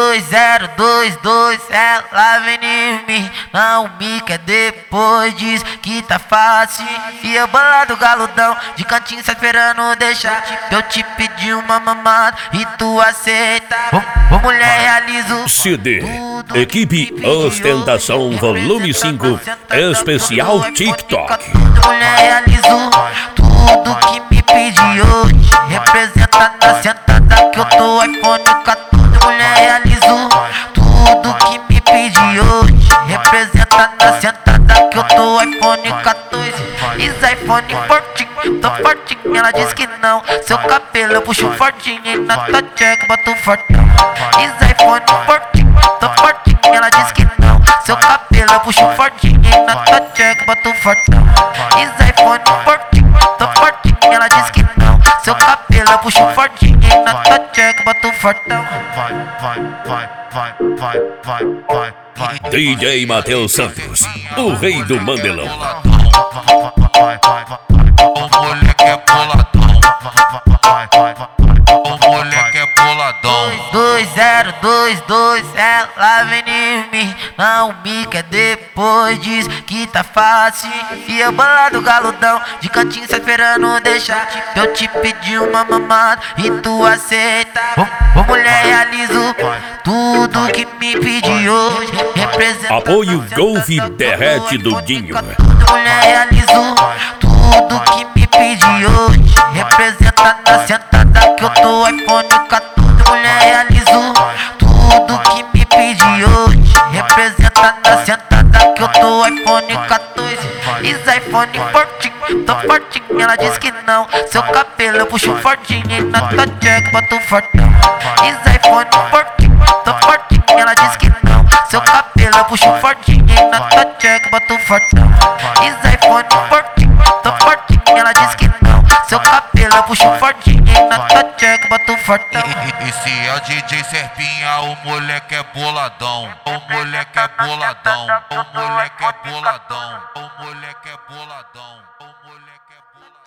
2022, ela vem em mim, não me quer depois, diz que tá fácil. E eu bolado galudão, de cantinho só esperando deixar eu te pedir uma mamada e tu aceita. Ô mulher, realizo CD Equipe Ostentação Volume 5 Especial TikTok. Mulher, realizo tudo que me pedi hoje. Representa na sentada que eu tô iPhone 14. Mulher, realizo tudo que me pedi hoje. Representa na sentada que eu tô iPhone 14. Is iPhone fortinho, tô fortinho. Ela diz que não, seu cabelo eu puxo fortinho. E na tua check boto fortão. Is iPhone fortinho, tô fortinho. Ela diz que não, seu cabelo eu puxo fortinho. E na tua check boto fortão. Is iPhone fortinho, tô fortinho. Ela diz que não, seu cabelo eu puxo fortinho. E na tua check boto fortão. DJ Matheus Santos, o rei do Mandelão. O moleque é boladão. O moleque é boladão. 2022, ela vem em mim, não me quer depois, diz que tá fácil. E eu bolado galudão, de cantinho só esperando deixar eu te pedir uma mamada e tu aceita. Ô mulher, realizo tudo que me pedi hoje. Representa Apoio Golf Derrete do Dinho. Mulher, realizo tudo que me pedi hoje. Representa na sentada que eu tô iPhone 14. Mulher, realizo tudo que me pedi hoje. Representa na sentada que eu tô iPhone 14. Is iPhone fortinho, tô fortinho. Ela diz que não, seu cabelo eu puxo fortinho. E na tua check boto fortão. Is iPhone fortinho, tô fortinho. Ela diz que não, seu cabelo eu puxo fortinho. E na tua check boto fortão. Is iPhone fortinho, tô fortinho. Ela diz que não, seu cabelo eu puxo fortinho. E na tua check boto fortão. Esse é o DJ Serpinha, o moleque é boladão. O moleque é boladão. O moleque é boladão. O moleque é boladão. O moleque é boladão.